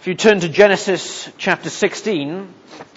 If you turn to Genesis chapter 16,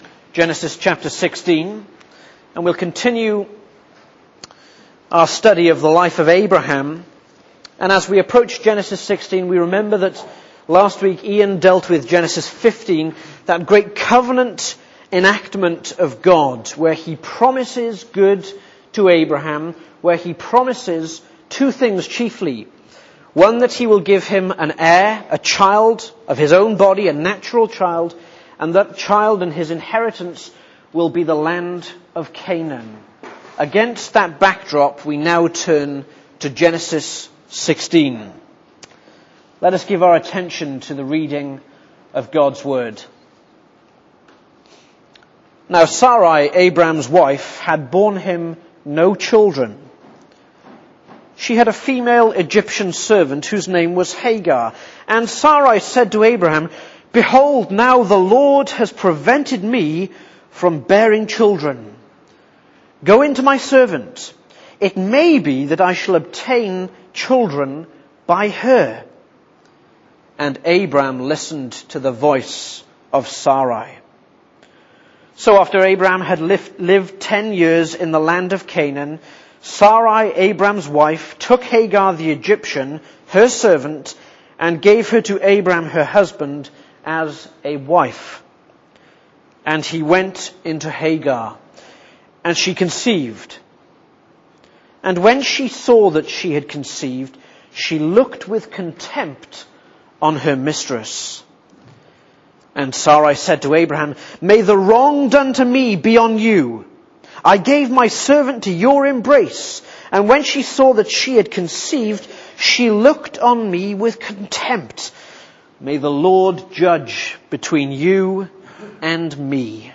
and we'll continue our study of the life of Abraham. And as we approach Genesis 16, we remember that last week Ian dealt with Genesis 15, that great covenant enactment of God, where he promises good to Abraham, where he promises two things chiefly. One, that he will give him an heir, a child of his own body, a natural child, and that child and his inheritance will be the land of Canaan. Against that backdrop, we now turn to Genesis 16. Let us give our attention to the reading of God's Word. Now Sarai, Abraham's wife, had borne him no children. She had a female Egyptian servant whose name was Hagar. And Sarai said to Abraham, "Behold, now the Lord has prevented me from bearing children. Go in to my servant. It may be that I shall obtain children by her." And Abraham listened to the voice of Sarai. So after Abraham had lived 10 years in the land of Canaan, Sarai, Abraham's wife, took Hagar the Egyptian, her servant, and gave her to Abraham her husband as a wife. And he went into Hagar, and she conceived. And when she saw that she had conceived, she looked with contempt on her mistress. And Sarai said to Abraham, "May the wrong done to me be on you. I gave my servant to your embrace, and when she saw that she had conceived, she looked on me with contempt. May the Lord judge between you and me."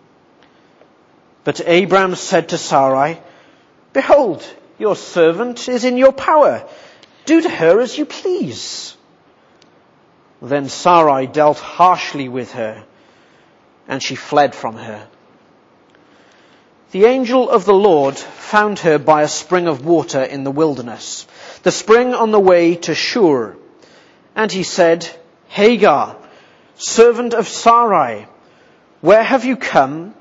But Abraham said to Sarai, "Behold, your servant is in your power. Do to her as you please." Then Sarai dealt harshly with her, and she fled from her. The angel of the Lord found her by a spring of water in the wilderness, the spring on the way to Shur. And he said, "Hagar, servant of Sarai, where have you come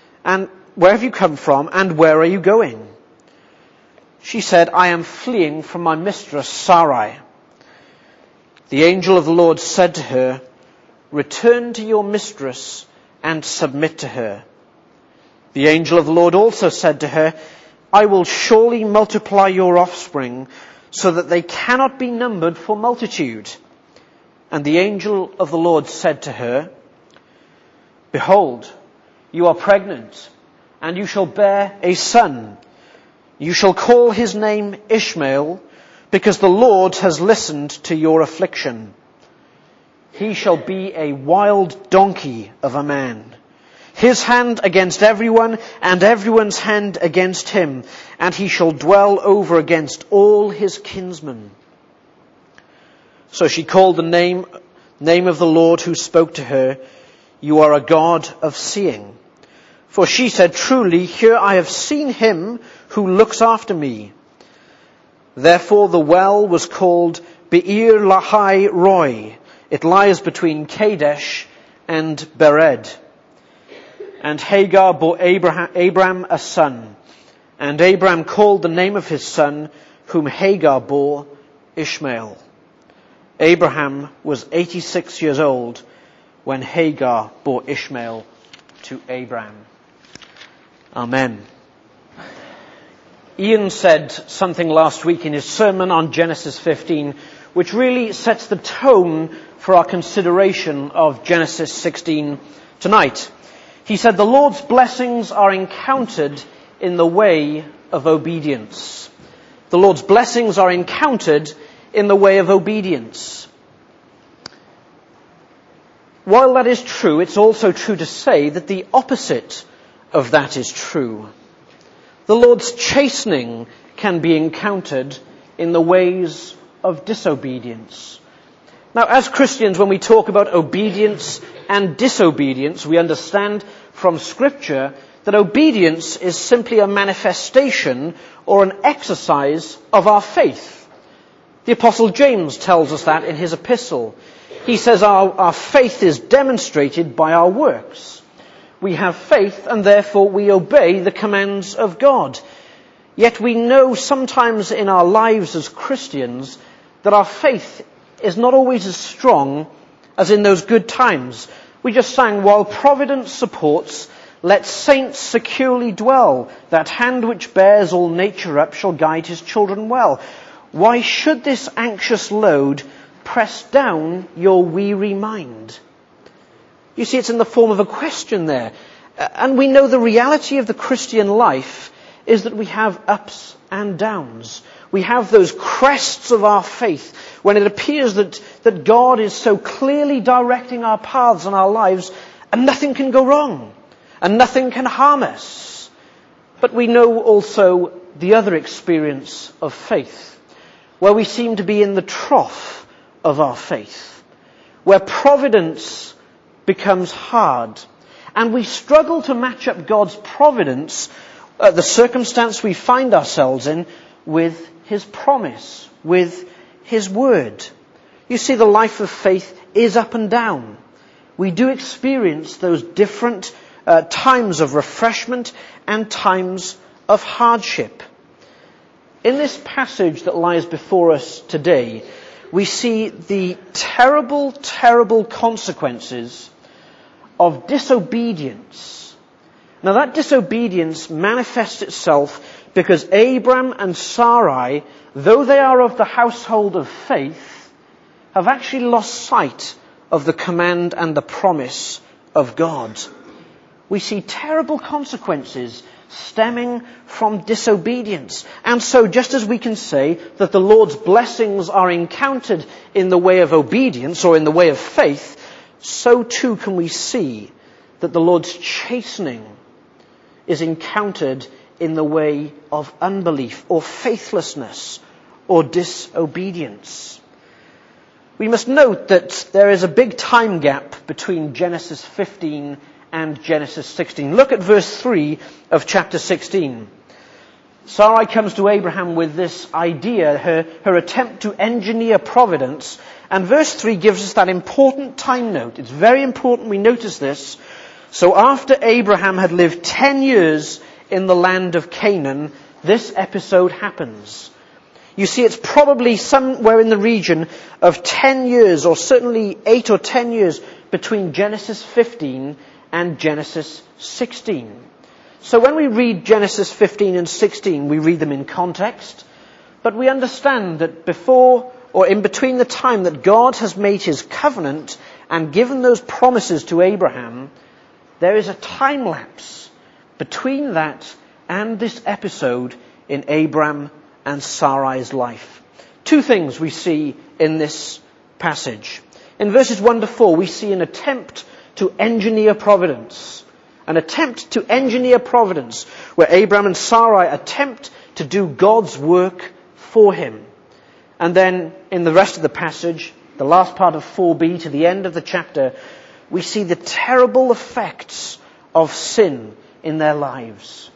from, and where are you going?" She said, "I am fleeing from my mistress Sarai." The angel of the Lord said to her, "Return to your mistress and submit to her." The angel of the Lord also said to her, "I will surely multiply your offspring so that they cannot be numbered for multitude." And the angel of the Lord said to her, "Behold, you are pregnant, and you shall bear a son. You shall call his name Ishmael, because the Lord has listened to your affliction. He shall be a wild donkey of a man, his hand against everyone, and everyone's hand against him, and he shall dwell over against all his kinsmen." So she called the name of the Lord who spoke to her, "You are a God of seeing." For she said, "Truly, here I have seen him who looks after me." Therefore the well was called Be'er Lahai Roi. It lies between Kadesh and Bered. And Hagar bore Abraham a son, and Abraham called the name of his son, whom Hagar bore, Ishmael. Abraham was 86 years old when Hagar bore Ishmael to Abraham. Amen. Ian said something last week in his sermon on Genesis 15, which really sets the tone for our consideration of Genesis 16 tonight. He said, "The Lord's blessings are encountered in the way of obedience." The Lord's blessings are encountered in the way of obedience. While that is true, it's also true to say that the opposite of that is true. The Lord's chastening can be encountered in the ways of disobedience. Now, as Christians, when we talk about obedience and disobedience, we understand from Scripture that obedience is simply a manifestation or an exercise of our faith. The Apostle James tells us that in his epistle. He says our faith is demonstrated by our works. We have faith and therefore we obey the commands of God. Yet we know sometimes in our lives as Christians that our faith is not always as strong as in those good times. We just sang, while providence supports, let saints securely dwell. That hand which bears all nature up shall guide his children well. Why should this anxious load press down your weary mind? You see, it's in the form of a question there. And we know the reality of the Christian life is that we have ups and downs. We have those crests of our faith when it appears that God is so clearly directing our paths and our lives and nothing can go wrong and nothing can harm us. But we know also the other experience of faith, where we seem to be in the trough of our faith, where providence becomes hard and we struggle to match up God's providence, the circumstance we find ourselves in, with his promise, with his word. You see, the life of faith is up and down. We do experience those different times of refreshment and times of hardship. In this passage that lies before us today, we see the terrible, terrible consequences of disobedience. Now that disobedience manifests itself because Abram and Sarai, though they are of the household of faith, have actually lost sight of the command and the promise of God. We see terrible consequences stemming from disobedience. And so just as we can say that the Lord's blessings are encountered in the way of obedience or in the way of faith, so too can we see that the Lord's chastening is encountered in the way of unbelief or faithlessness or disobedience. We must note that there is a big time gap between Genesis 15 and Genesis 16. Look at verse 3 of chapter 16. Sarai comes to Abraham with this idea, her attempt to engineer providence. And verse 3 gives us that important time note. It's very important we notice this. So after Abraham had lived 10 years in the land of Canaan, this episode happens. You see, it's probably somewhere in the region of 10 years, or certainly 8 or 10 years, between Genesis 15 and Genesis 16. So when we read Genesis 15 and 16, we read them in context, but we understand that before or in between the time that God has made his covenant and given those promises to Abraham, there is a time lapse between that and this episode in Abram and Sarai's life. Two things we see in this passage. In verses 1 to 4, we see an attempt to engineer providence. An attempt to engineer providence, where Abram and Sarai attempt to do God's work for him. And then in the rest of the passage, the last part of 4b to the end of the chapter, we see the terrible effects of sin in their lives.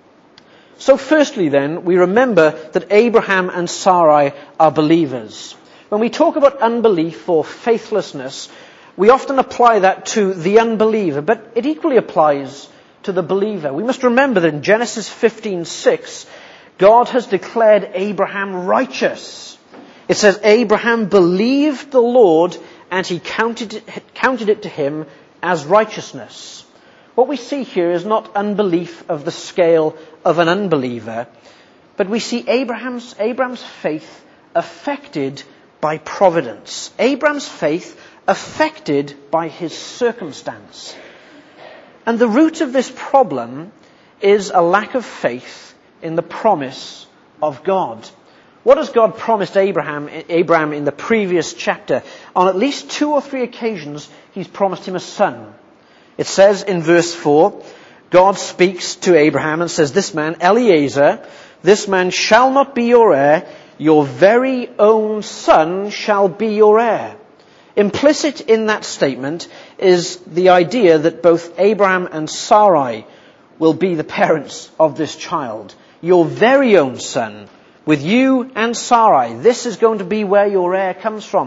So firstly then, we remember that Abraham and Sarai are believers. When we talk about unbelief or faithlessness, we often apply that to the unbeliever, but it equally applies to the believer. We must remember that in Genesis 15:6, God has declared Abraham righteous. It says, Abraham believed the Lord and he counted it to him as righteousness. What we see here is not unbelief of the scale of an unbeliever, but we see Abraham's faith affected by providence. Abraham's faith affected by his circumstance. And the root of this problem is a lack of faith in the promise of God. What has God promised Abraham in the previous chapter? On at least 2 or 3 occasions, he's promised him a son. It says in verse 4, God speaks to Abraham and says, this man, Eliezer, this man shall not be your heir, your very own son shall be your heir. Implicit in that statement is the idea that both Abraham and Sarai will be the parents of this child. Your very own son, with you and Sarai, this is going to be where your heir comes from.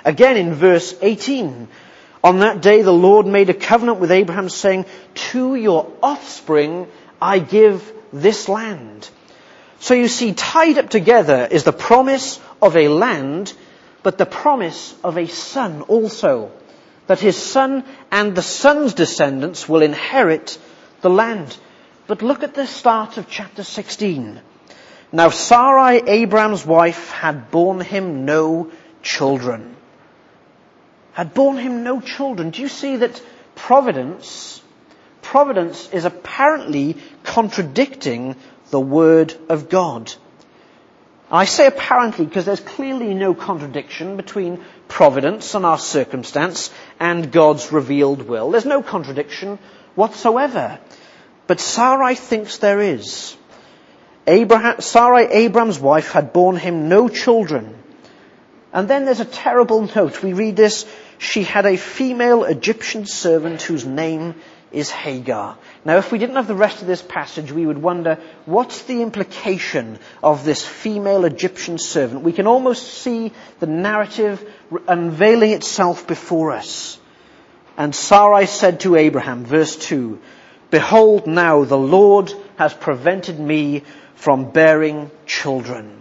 Again in verse 18, on that day the Lord made a covenant with Abraham, saying, to your offspring I give this land. So you see, tied up together is the promise of a land, but the promise of a son also. That his son and the son's descendants will inherit the land. But look at the start of chapter 16. Now Sarai, Abraham's wife, had borne him no children. Had borne him no children. Do you see that providence is apparently contradicting the word of God? I say apparently because there's clearly no contradiction between providence and our circumstance and God's revealed will. There's no contradiction whatsoever. But Sarai thinks there is. Sarai, Abraham's wife, had borne him no children. And then there's a terrible note. We read this, she had a female Egyptian servant whose name is Hagar. Now, if we didn't have the rest of this passage, we would wonder, what's the implication of this female Egyptian servant? We can almost see the narrative unveiling itself before us. And Sarai said to Abraham, verse 2, behold, now the Lord has prevented me from bearing children.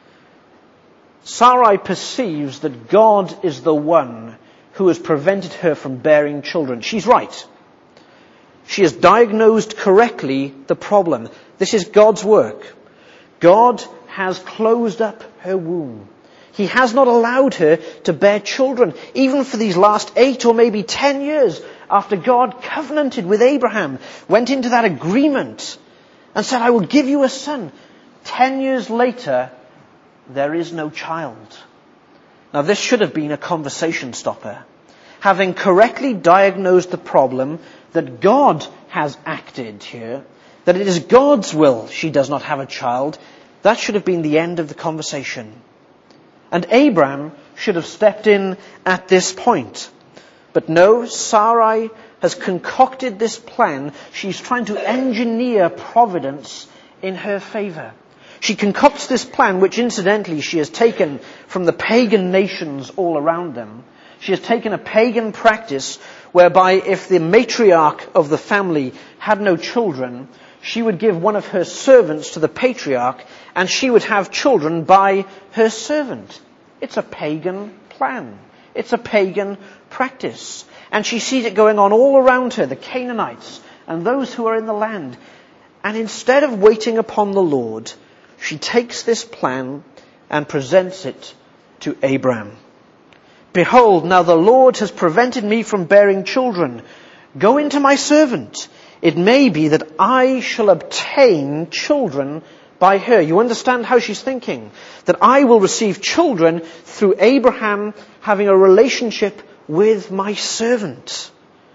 Sarai perceives that God is the one who has prevented her from bearing children. She's right. She has diagnosed correctly the problem. This is God's work. God has closed up her womb. He has not allowed her to bear children, even for these last 8 or maybe 10 years after God covenanted with Abraham, went into that agreement and said, I will give you a son. 10 years later, there is no child. Now this should have been a conversation stopper. Having correctly diagnosed the problem, that God has acted here, that it is God's will she does not have a child, that should have been the end of the conversation. And Abraham should have stepped in at this point. But no, Sarai has concocted this plan. She's trying to engineer providence in her favor. She concocts this plan, which incidentally she has taken from the pagan nations all around them. She has taken a pagan practice whereby if the matriarch of the family had no children, she would give one of her servants to the patriarch and she would have children by her servant. It's a pagan plan. It's a pagan practice. And she sees it going on all around her, the Canaanites and those who are in the land. And instead of waiting upon the Lord, she takes this plan and presents it to Abraham. Behold, now the Lord has prevented me from bearing children. Go into my servant. It may be that I shall obtain children by her. You understand how she's thinking? That I will receive children through Abraham having a relationship with my servant.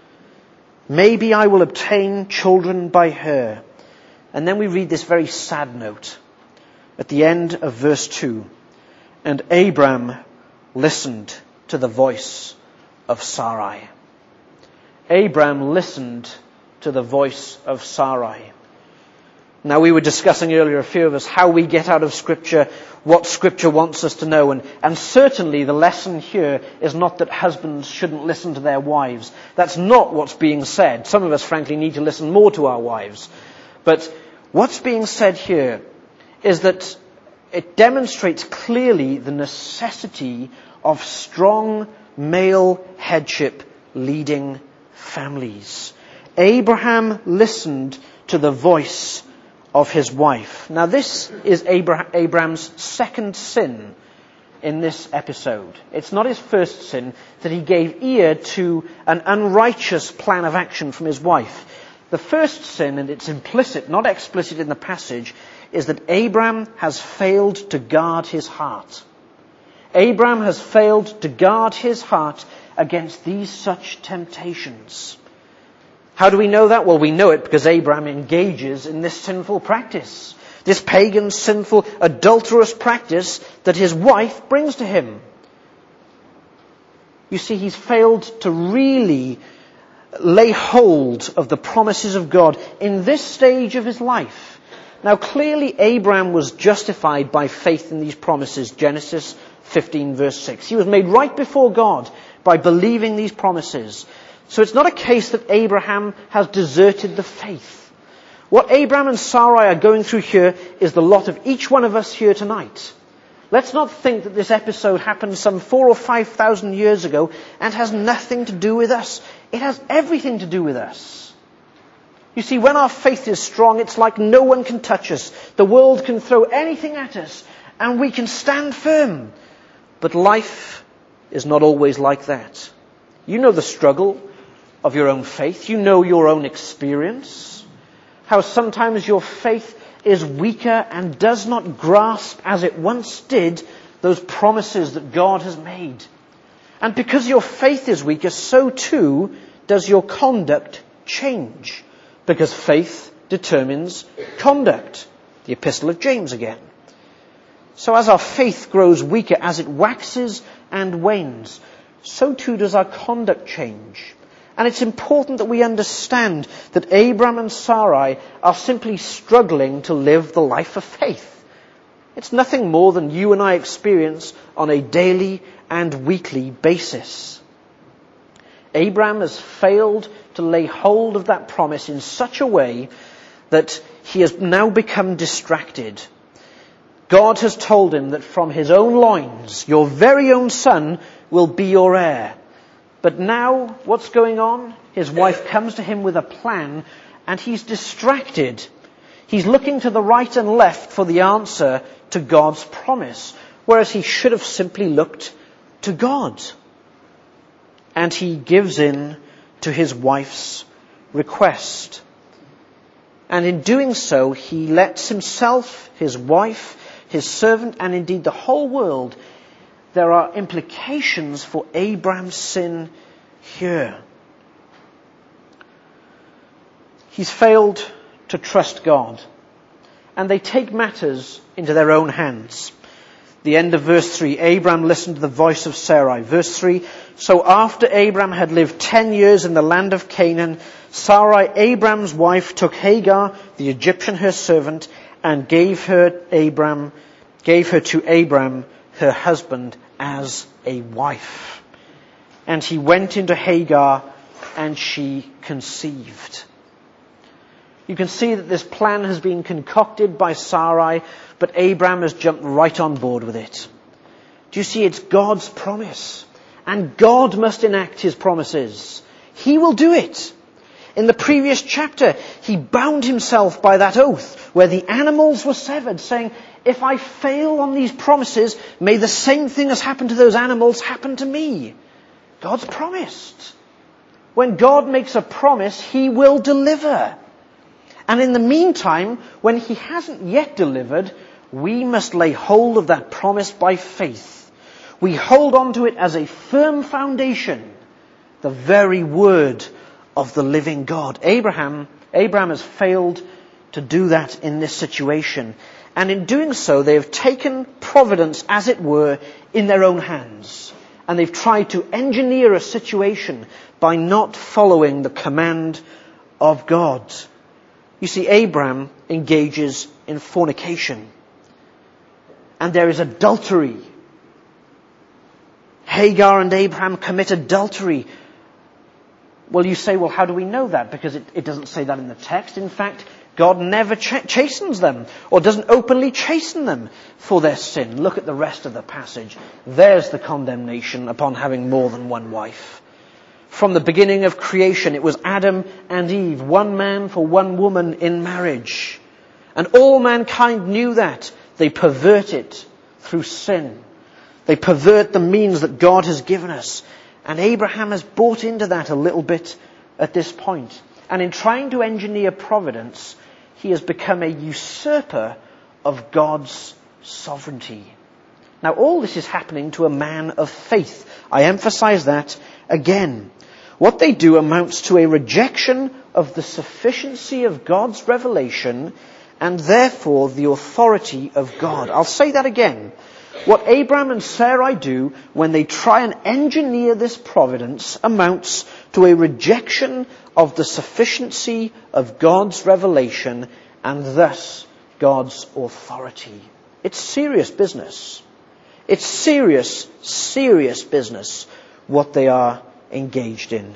Maybe I will obtain children by her. And then we read this very sad note at the end of verse 2. And Abraham listened to the voice of Sarai. Abraham listened to the voice of Sarai. Now we were discussing earlier, a few of us, how we get out of Scripture, what Scripture wants us to know. And certainly the lesson here is not that husbands shouldn't listen to their wives. That's not what's being said. Some of us, frankly, need to listen more to our wives. But what's being said here is that it demonstrates clearly the necessity of strong male headship leading families. Abraham listened to the voice of his wife. Now this is Abraham's second sin in this episode. It's not his first sin, that he gave ear to an unrighteous plan of action from his wife. The first sin, and it's implicit, not explicit in the passage, is that Abraham has failed to guard his heart. Abraham has failed to guard his heart against these such temptations. How do we know that? Well, we know it because Abraham engages in this sinful practice. This pagan, sinful, adulterous practice that his wife brings to him. You see, he's failed to really lay hold of the promises of God in this stage of his life. Now, clearly Abraham was justified by faith in these promises. Genesis 15 verse 6. He was made right before God by believing these promises. So it's not a case that Abraham has deserted the faith. What Abraham and Sarai are going through here is the lot of each one of us here tonight. Let's not think that this episode happened some 4,000 or 5,000 years ago and has nothing to do with us. It has everything to do with us. You see, when our faith is strong, it's like no one can touch us. The world can throw anything at us and we can stand firm. But life is not always like that. You know the struggle of your own faith. You know your own experience. How sometimes your faith is weaker and does not grasp as it once did those promises that God has made. And because your faith is weaker, so too does your conduct change. Because faith determines conduct. The Epistle of James again. So as our faith grows weaker, as it waxes and wanes, so too does our conduct change. And it's important that we understand that Abraham and Sarai are simply struggling to live the life of faith. It's nothing more than you and I experience on a daily and weekly basis. Abraham has failed to lay hold of that promise in such a way that he has now become distracted. God has told him that from his own loins, your very own son will be your heir. But now, what's going on? His wife comes to him with a plan, and he's distracted. He's looking to the right and left for the answer to God's promise, whereas he should have simply looked to God. And he gives in to his wife's request. And in doing so, he lets himself, his wife, his servant, and indeed the whole world. There are implications for Abraham's sin here. He's failed to trust God. And they take matters into their own hands. The end of verse 3, Abraham listened to the voice of Sarai. Verse 3, so after Abraham had lived 10 years in the land of Canaan, Sarai, Abraham's wife, took Hagar, the Egyptian her servant, and gave her to Abraham, her husband, as a wife. And he went into Hagar, and she conceived. You can see that this plan has been concocted by Sarai, but Abraham has jumped right on board with it. Do you see, it's God's promise. And God must enact his promises. He will do it. In the previous chapter, he bound himself by that oath where the animals were severed, saying, if I fail on these promises, may the same thing as happened to those animals happen to me. God's promised. When God makes a promise, he will deliver. And in the meantime, when he hasn't yet delivered, we must lay hold of that promise by faith. We hold on to it as a firm foundation, the very word of the living God. Abraham has failed to do that in this situation. And in doing so, they have taken providence, as it were, in their own hands. And they've tried to engineer a situation by not following the command of God. You see, Abraham engages in fornication. And there is adultery. Hagar and Abraham commit adultery. Well, you say, well, how do we know that? Because it doesn't say that in the text. In fact, God never chastens them or doesn't openly chasten them for their sin. Look at the rest of the passage. There's the condemnation upon having more than one wife. From the beginning of creation, it was Adam and Eve, one man for one woman in marriage. And all mankind knew that. They pervert it through sin. They pervert the means that God has given us. And Abraham has bought into that a little bit at this point. And in trying to engineer providence, he has become a usurper of God's sovereignty. Now, all this is happening to a man of faith. I emphasize that again. What they do amounts to a rejection of the sufficiency of God's revelation and therefore the authority of God. I'll say that again. What Abraham and Sarai do when they try and engineer this providence amounts to a rejection of the sufficiency of God's revelation and thus God's authority. It's serious business. It's serious, serious business what they are engaged in.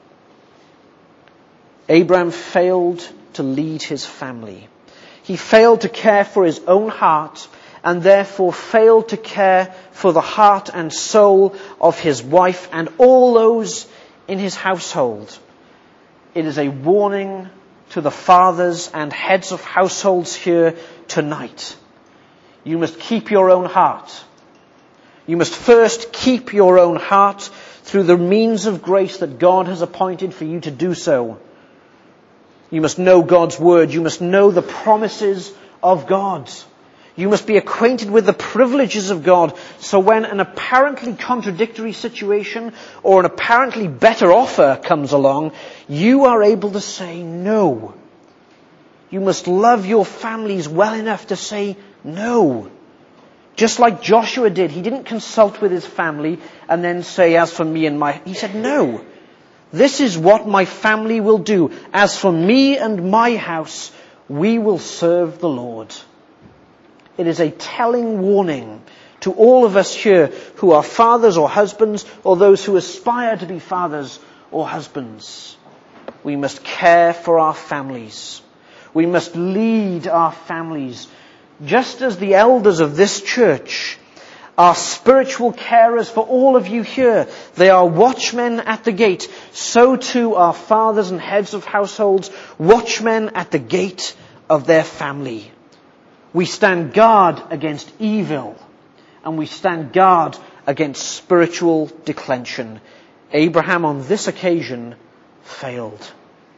Abraham failed to lead his family. He failed to care for his own heart, and therefore failed to care for the heart and soul of his wife and all those in his household. It is a warning to the fathers and heads of households here tonight. You must keep your own heart. You must first keep your own heart through the means of grace that God has appointed for you to do so. You must know God's word. You must know the promises of God. You must be acquainted with the privileges of God. So when an apparently contradictory situation or an apparently better offer comes along, you are able to say no. You must love your families well enough to say no. Just like Joshua did. He didn't consult with his family and then say, as for me and my... He said, no. This is what my family will do. As for me and my house, we will serve the Lord. It is a telling warning to all of us here who are fathers or husbands, or those who aspire to be fathers or husbands. We must care for our families. We must lead our families. Just as the elders of this church are spiritual carers for all of you here, they are watchmen at the gate. So too are fathers and heads of households, watchmen at the gate of their family. We stand guard against evil, and we stand guard against spiritual declension. Abraham on this occasion failed.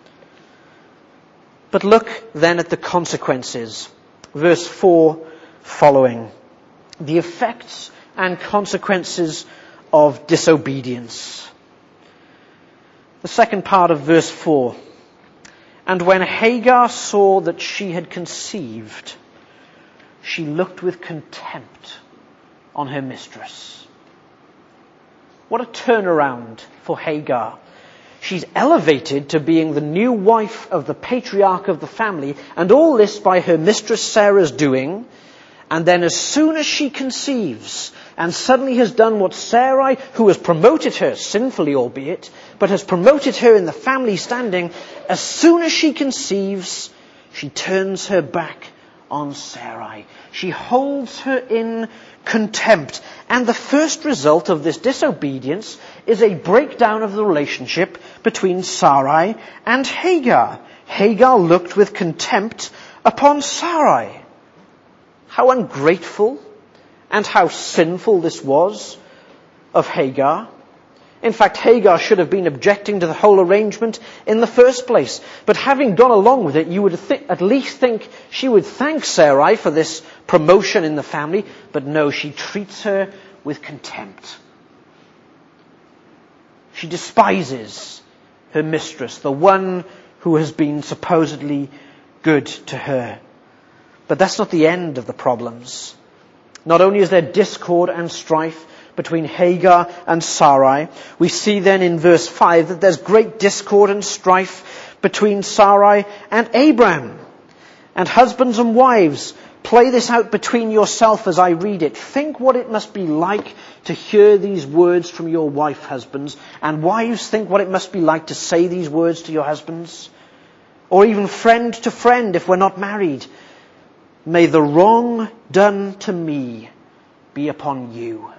But look then at the consequences. Verse 4 following. The effects and consequences of disobedience. The second part of verse 4. And when Hagar saw that she had conceived, she looked with contempt on her mistress. What a turnaround for Hagar. She's elevated to being the new wife of the patriarch of the family, and all this by her mistress Sarah's doing. And then as soon as she conceives and suddenly has done what Sarai, who has promoted her, sinfully albeit, but has promoted her in the family standing, as soon as she conceives, she turns her back on Sarai. She holds her in contempt. And the first result of this disobedience is a breakdown of the relationship between Sarai and Hagar. Hagar looked with contempt upon Sarai. How ungrateful and how sinful this was of Hagar. In fact, Hagar should have been objecting to the whole arrangement in the first place. But having gone along with it, you would at least think she would thank Sarai for this promotion in the family. But no, she treats her with contempt. She despises her mistress, the one who has been supposedly good to her. But that's not the end of the problems. Not only is there discord and strife between Hagar and Sarai, we see then in verse 5 that there's great discord and strife between Sarai and Abraham. And husbands and wives, play this out between yourself as I read it. Think what it must be like to hear these words from your wife, husbands. And wives, think what it must be like to say these words to your husbands. Or even friend to friend if we're not married. May the wrong done to me be upon you.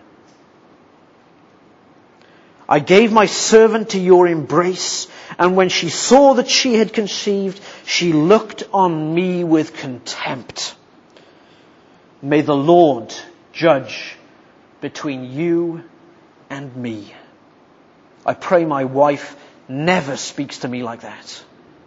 I gave my servant to your embrace, and when she saw that she had conceived, she looked on me with contempt. May the Lord judge between you and me. I pray my wife never speaks to me like that.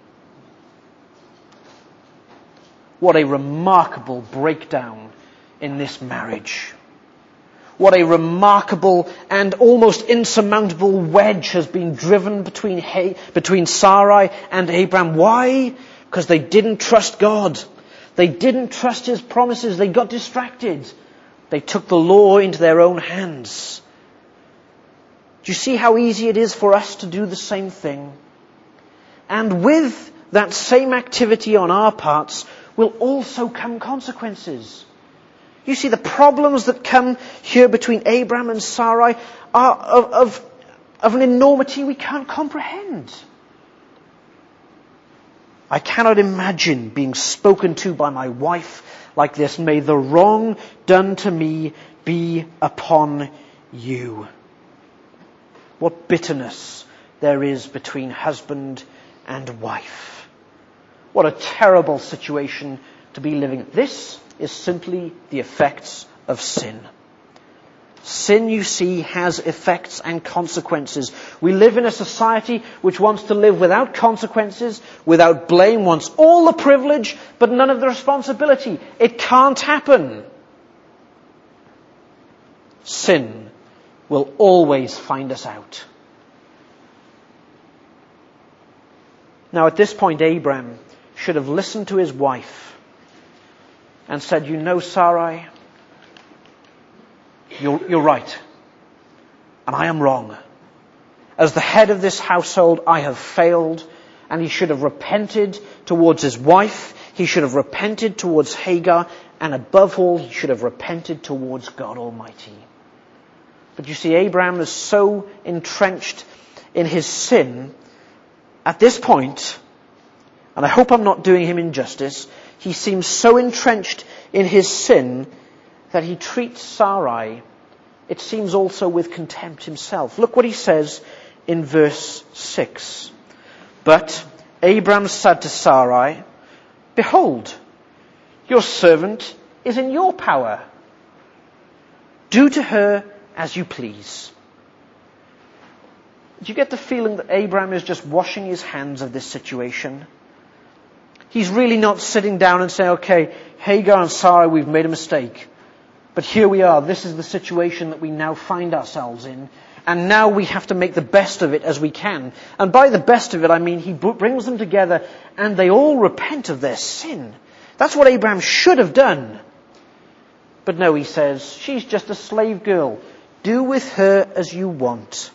What a remarkable breakdown in this marriage. What a remarkable and almost insurmountable wedge has been driven between Sarai and Abraham. Why? Because they didn't trust God. They didn't trust His promises. They got distracted. They took the law into their own hands. Do you see how easy it is for us to do the same thing? And with that same activity on our parts will also come consequences. You see, the problems that come here between Abraham and Sarai are of an enormity we can't comprehend. I cannot imagine being spoken to by my wife like this. May the wrong done to me be upon you. What bitterness there is between husband and wife. What a terrible situation to be living in. This is simply the effects of sin. Sin, you see, has effects and consequences. We live in a society which wants to live without consequences, without blame, wants all the privilege, but none of the responsibility. It can't happen. Sin will always find us out. Now, at this point, Abraham should have listened to his wife and said, you know, Sarai, you're right. And I am wrong. As the head of this household, I have failed. And he should have repented towards his wife. He should have repented towards Hagar. And above all, he should have repented towards God Almighty. But you see, Abraham is so entrenched in his sin at this point, and I hope I'm not doing him injustice, he seems so entrenched in his sin that he treats Sarai, it seems, also with contempt himself. Look what he says in verse 6. But Abram said to Sarai, behold, your servant is in your power. Do to her as you please. Do you get the feeling that Abraham is just washing his hands of this situation? He's really not sitting down and saying, okay, Hagar and Sarai, we've made a mistake. But here we are. This is the situation that we now find ourselves in. And now we have to make the best of it as we can. And by the best of it, I mean he brings them together and they all repent of their sin. That's what Abraham should have done. But no, he says, she's just a slave girl. Do with her as you want.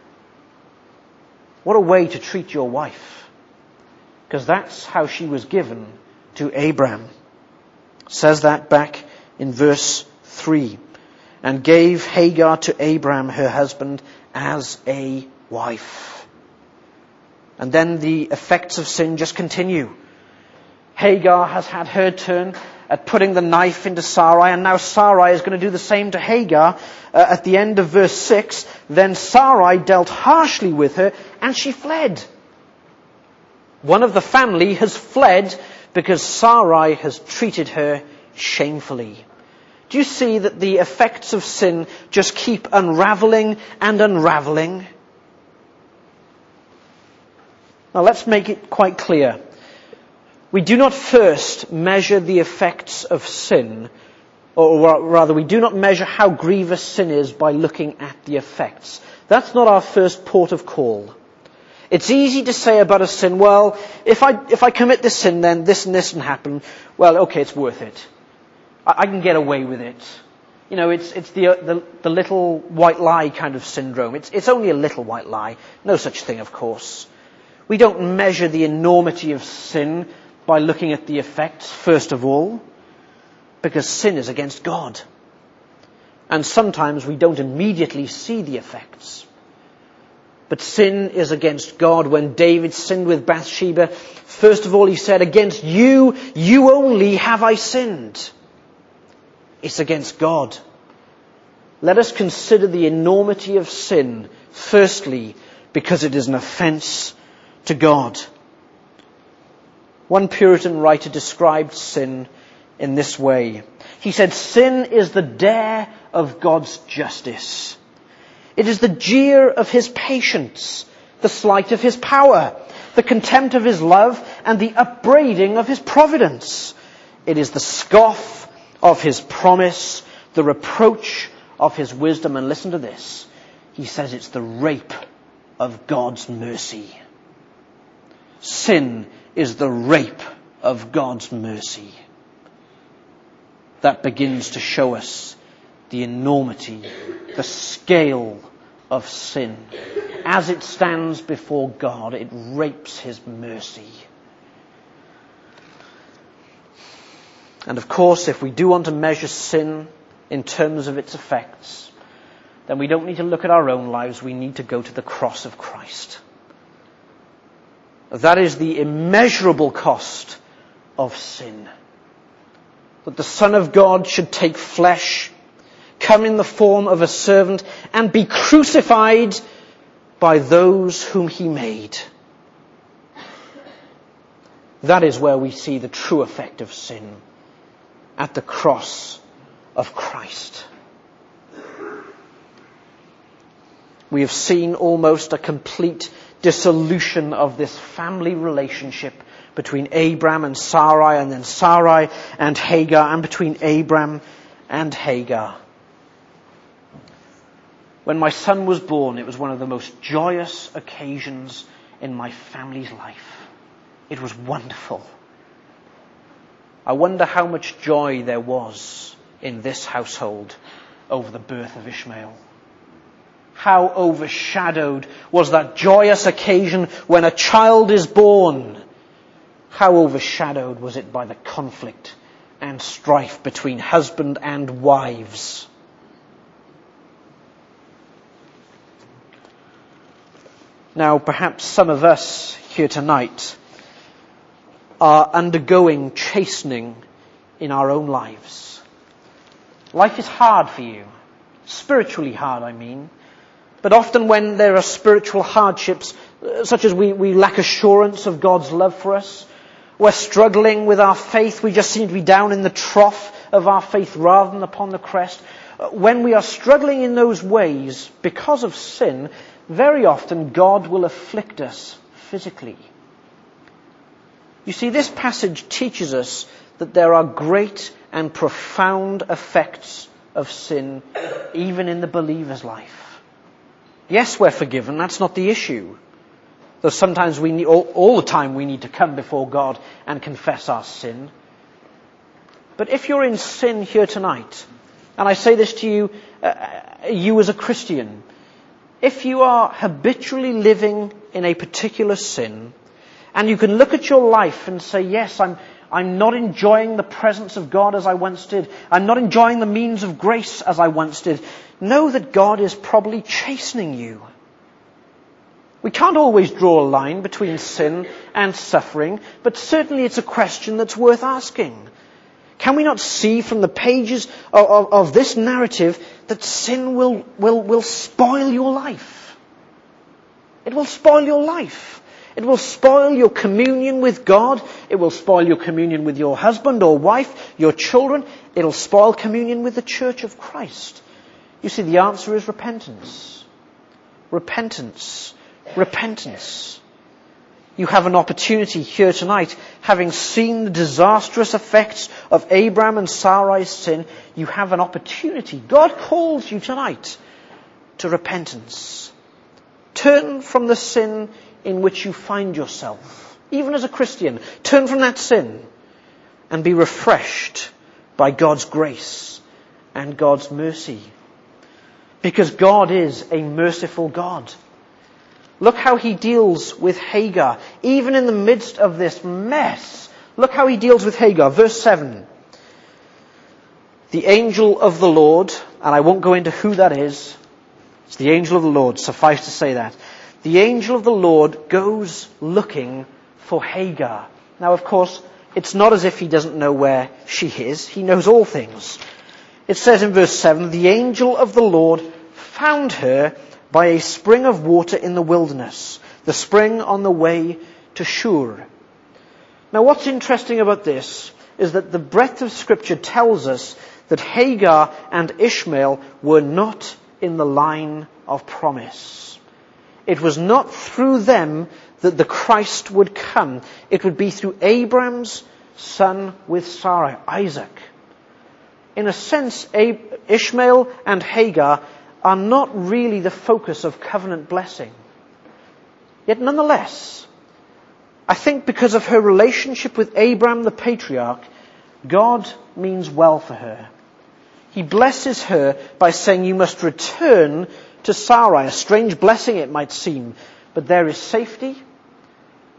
What a way to treat your wife. Because that's how she was given to Abraham. It says that back in verse 3. And gave Hagar to Abraham, her husband, as a wife. And then the effects of sin just continue. Hagar has had her turn at putting the knife into Sarai, and now Sarai is going to do the same to Hagar. At the end of verse 6, then Sarai dealt harshly with her, and she fled. One of the family has fled because Sarai has treated her shamefully. Do you see that the effects of sin just keep unraveling and unraveling? Now let's make it quite clear. We do not first measure the effects of sin, or rather we do not measure how grievous sin is by looking at the effects. That's not our first port of call. It's easy to say about a sin, well, if I commit this sin, then this and this can happen. Well, okay, it's worth it. I can get away with it. You know, it's the little white lie kind of syndrome. It's only a little white lie. No such thing, of course. We don't measure the enormity of sin by looking at the effects, first of all, because sin is against God. And sometimes we don't immediately see the effects. But sin is against God. When David sinned with Bathsheba, first of all he said, against you, you only have I sinned. It's against God. Let us consider the enormity of sin, firstly, because it is an offense to God. One Puritan writer described sin in this way. He said, sin is the dare of God's justice. It is the jeer of his patience, the slight of his power, the contempt of his love, and the upbraiding of his providence. It is the scoff of his promise, the reproach of his wisdom. And listen to this. He says it's the rape of God's mercy. Sin is the rape of God's mercy. That begins to show us the enormity, the scale of sin. As it stands before God, it rapes his mercy. And of course, if we do want to measure sin in terms of its effects, then we don't need to look at our own lives. We need to go to the cross of Christ. That is the immeasurable cost of sin. That the Son of God should take flesh, come in the form of a servant, and be crucified by those whom he made. That is where we see the true effect of sin, at the cross of Christ. We have seen almost a complete dissolution of this family relationship between Abram and Sarai, and then Sarai and Hagar, and between Abram and Hagar. When my son was born, it was one of the most joyous occasions in my family's life. It was wonderful. I wonder how much joy there was in this household over the birth of Ishmael. How overshadowed was that joyous occasion when a child is born? How overshadowed was it by the conflict and strife between husband and wives? Now, perhaps some of us here tonight are undergoing chastening in our own lives. Life is hard for you. Spiritually hard, I mean. But often when there are spiritual hardships, such as we lack assurance of God's love for us, we're struggling with our faith, we just seem to be down in the trough of our faith rather than upon the crest. When we are struggling in those ways because of sin, very often God will afflict us physically. You see, this passage teaches us that there are great and profound effects of sin even in the believer's life. Yes, we're forgiven. That's not the issue. Though sometimes we need, all the time we need to come before God and confess our sin. But if you're in sin here tonight, and I say this to you, you as a Christian, if you are habitually living in a particular sin, and you can look at your life and say, yes, I'm not enjoying the presence of God as I once did. I'm not enjoying the means of grace as I once did. Know that God is probably chastening you. We can't always draw a line between sin and suffering, but certainly it's a question that's worth asking. Can we not see from the pages of this narrative that sin will spoil your life? It will spoil your life. It will spoil your communion with God. It will spoil your communion with your husband or wife, your children. It'll spoil communion with the church of Christ. You see, the answer is repentance. Repentance. Repentance. You have an opportunity here tonight, having seen the disastrous effects of Abraham and Sarai's sin, you have an opportunity. God calls you tonight to repentance. Turn from the sin in which you find yourself. Even as a Christian, turn from that sin and be refreshed by God's grace and God's mercy. Because God is a merciful God. Look how he deals with Hagar. Even in the midst of this mess, look how he deals with Hagar. Verse 7. The angel of the Lord, and I won't go into who that is. It's the angel of the Lord, suffice to say that. The angel of the Lord goes looking for Hagar. Now, of course, it's not as if he doesn't know where she is. He knows all things. It says in verse 7, the angel of the Lord found her by a spring of water in the wilderness, the spring on the way to Shur. Now, what's interesting about this is that the breadth of Scripture tells us that Hagar and Ishmael were not in the line of promise. It was not through them that the Christ would come. It would be through Abraham's son with Sarai, Isaac. In a sense, Ishmael and Hagar are not really the focus of covenant blessing. Yet nonetheless, I think because of her relationship with Abraham the patriarch, God means well for her. He blesses her by saying, you must return to Sarai. A strange blessing it might seem, but there is safety,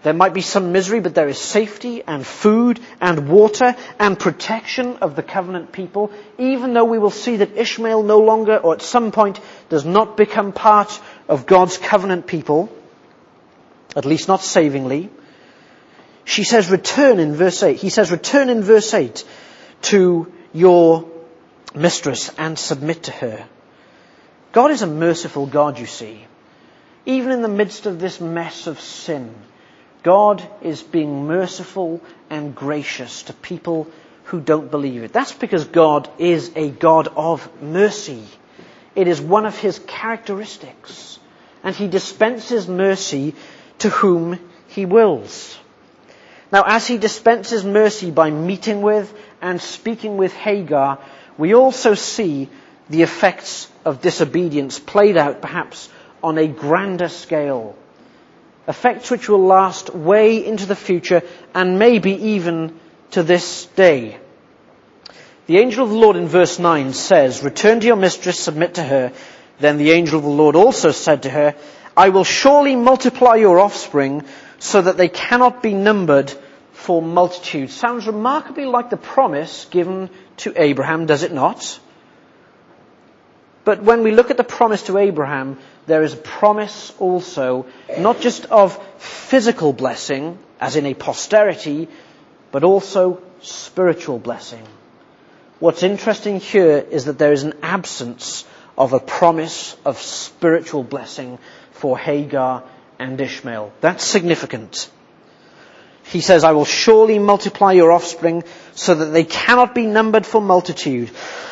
There might be some misery, but there is safety and food and water and protection of the covenant people, even though we will see that Ishmael no longer, or at some point, does not become part of God's covenant people, at least not savingly. She says, return in verse 8. He says, return in verse 8 to your mistress and submit to her. God is a merciful God, you see. Even in the midst of this mess of sin, God is being merciful and gracious to people who don't believe it. That's because God is a God of mercy. It is one of his characteristics. And he dispenses mercy to whom he wills. Now, as he dispenses mercy by meeting with and speaking with Hagar, we also see the effects of disobedience played out perhaps on a grander scale. Effects which will last way into the future and maybe even to this day. The angel of the Lord in verse 9 says, return to your mistress, submit to her. Then the angel of the Lord also said to her, I will surely multiply your offspring so that they cannot be numbered for multitude. Sounds remarkably like the promise given to Abraham, does it not? But when we look at the promise to Abraham, there is a promise also, not just of physical blessing, as in a posterity, but also spiritual blessing. What's interesting here is that there is an absence of a promise of spiritual blessing for Hagar and Ishmael. That's significant. He says, I will surely multiply your offspring so that they cannot be numbered for multitude.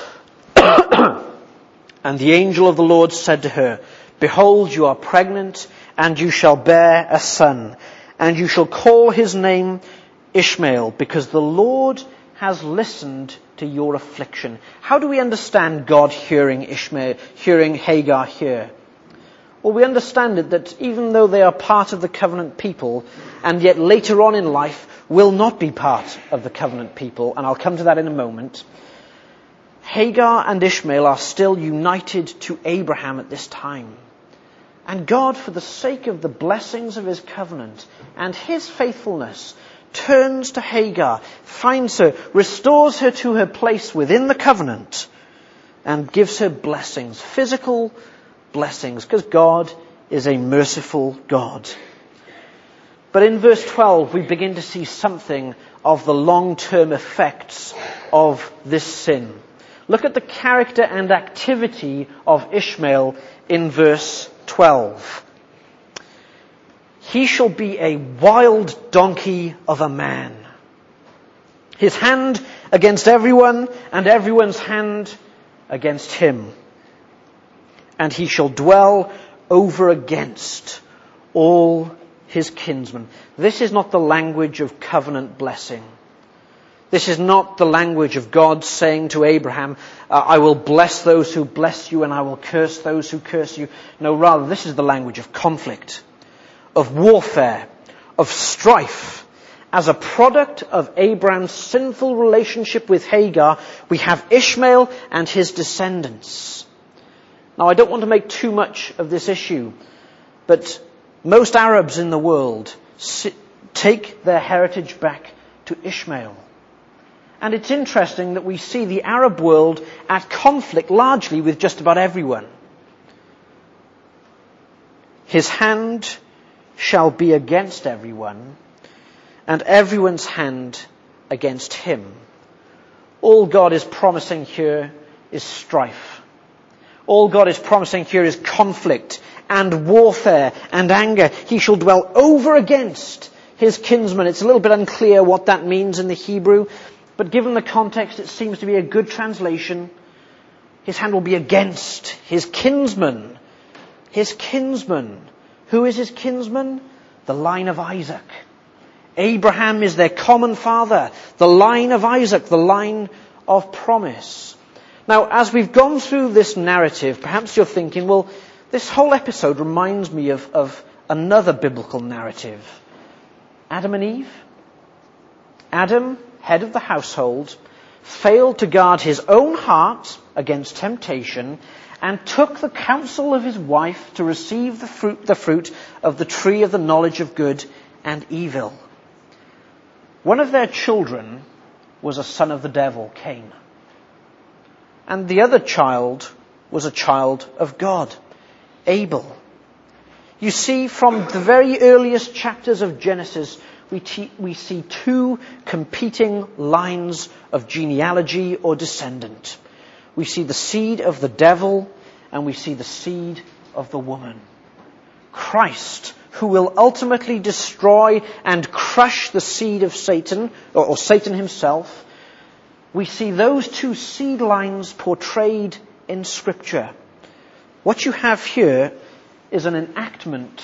And the angel of the Lord said to her, behold, you are pregnant, and you shall bear a son, and you shall call his name Ishmael, because the Lord has listened to your affliction. How do we understand God hearing Hagar here? Well, we understand it that even though they are part of the covenant people, and yet later on in life will not be part of the covenant people, and I'll come to that in a moment, Hagar and Ishmael are still united to Abraham at this time. And God, for the sake of the blessings of his covenant and his faithfulness, turns to Hagar, finds her, restores her to her place within the covenant, and gives her blessings, physical blessings, because God is a merciful God. But in verse 12, we begin to see something of the long-term effects of this sin. Look at the character and activity of Ishmael in verse 12. He shall be a wild donkey of a man. His hand against everyone, and everyone's hand against him. And he shall dwell over against all his kinsmen. This is not the language of covenant blessing. This is not the language of God saying to Abraham, I will bless those who bless you and I will curse those who curse you. No, rather, this is the language of conflict, of warfare, of strife. As a product of Abraham's sinful relationship with Hagar, we have Ishmael and his descendants. Now, I don't want to make too much of this issue, but most Arabs in the world take their heritage back to Ishmael. And it's interesting that we see the Arab world at conflict largely with just about everyone. His hand shall be against everyone, and everyone's hand against him. All God is promising here is strife. All God is promising here is conflict and warfare and anger. He shall dwell over against his kinsmen. It's a little bit unclear what that means in the Hebrew, but given the context, it seems to be a good translation. His hand will be against his kinsman. His kinsman. Who is his kinsman? The line of Isaac. Abraham is their common father. The line of Isaac, the line of promise. Now, as we've gone through this narrative, perhaps you're thinking, well, this whole episode reminds me of another biblical narrative. Adam and Eve. Adam, head of the household, failed to guard his own heart against temptation and took the counsel of his wife to receive the fruit of the tree of the knowledge of good and evil. One of their children was a son of the devil, Cain. And the other child was a child of God, Abel. You see, from the very earliest chapters of Genesis, we see two competing lines of genealogy or descendant. We see the seed of the devil and we see the seed of the woman. Christ, who will ultimately destroy and crush the seed of Satan, or Satan himself, we see those two seed lines portrayed in Scripture. What you have here is an enactment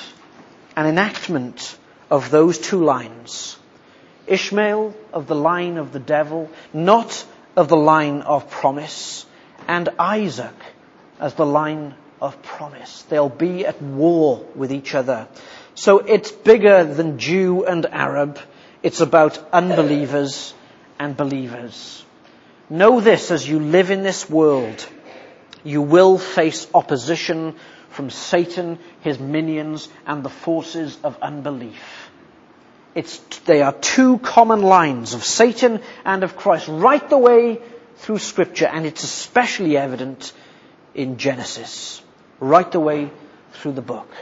of those two lines. Ishmael of the line of the devil, not of the line of promise, and Isaac as the line of promise. They'll be at war with each other. So it's bigger than Jew and Arab. It's about unbelievers and believers. Know this: as you live in this world, you will face opposition from Satan, his minions, and the forces of unbelief. They are two common lines of Satan and of Christ right the way through Scripture, and it's especially evident in Genesis, right the way through the book.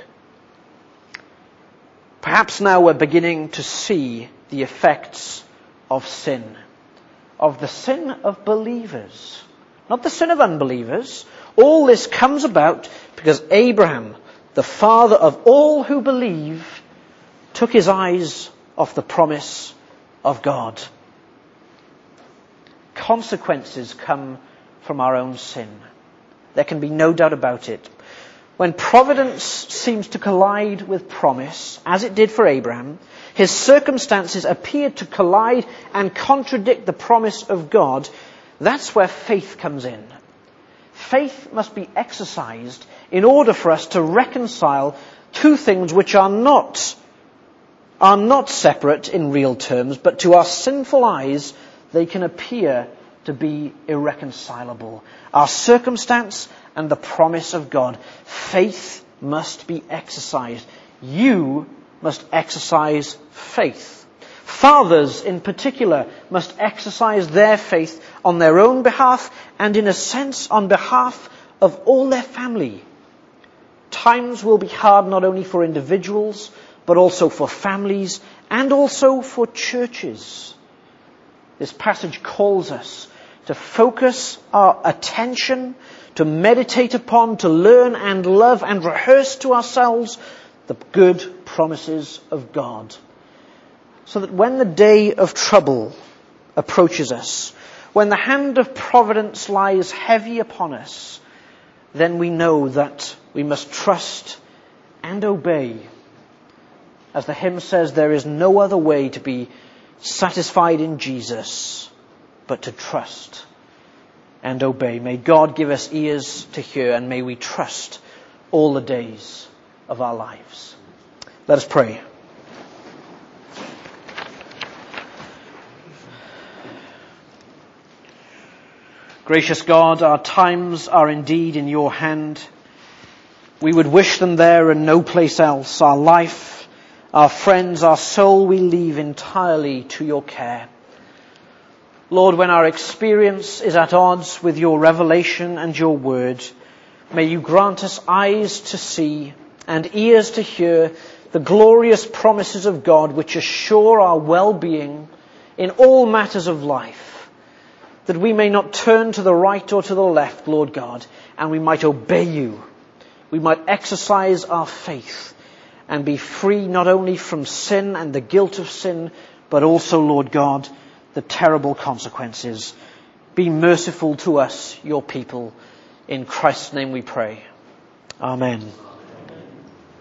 Perhaps now we're beginning to see the effects of sin, of the sin of believers, not the sin of unbelievers. All this comes about because Abraham, the father of all who believe, took his eyes off the promise of God. Consequences come from our own sin. There can be no doubt about it. When providence seems to collide with promise, as it did for Abraham, his circumstances appear to collide and contradict the promise of God. That's where faith comes in. Faith must be exercised in order for us to reconcile two things which are not separate in real terms, but to our sinful eyes they can appear to be irreconcilable. Our circumstance and the promise of God. Faith must be exercised. You must exercise faith. Fathers in particular must exercise their faith on their own behalf and in a sense on behalf of all their family. Times will be hard not only for individuals but also for families and also for churches. This passage calls us to focus our attention, to meditate upon, to learn and love and rehearse to ourselves the good promises of God. So that when the day of trouble approaches us, when the hand of providence lies heavy upon us, then we know that we must trust and obey. As the hymn says, there is no other way to be satisfied in Jesus but to trust and obey. May God give us ears to hear, and may we trust all the days of our lives. Let us pray. Gracious God, our times are indeed in your hand. We would wish them there and no place else. Our life, our friends, our soul we leave entirely to your care. Lord, when our experience is at odds with your revelation and your word, may you grant us eyes to see and ears to hear the glorious promises of God which assure our well-being in all matters of life, that we may not turn to the right or to the left, Lord God, and we might obey you. We might exercise our faith and be free not only from sin and the guilt of sin, but also, Lord God, the terrible consequences. Be merciful to us, your people. In Christ's name we pray. Amen.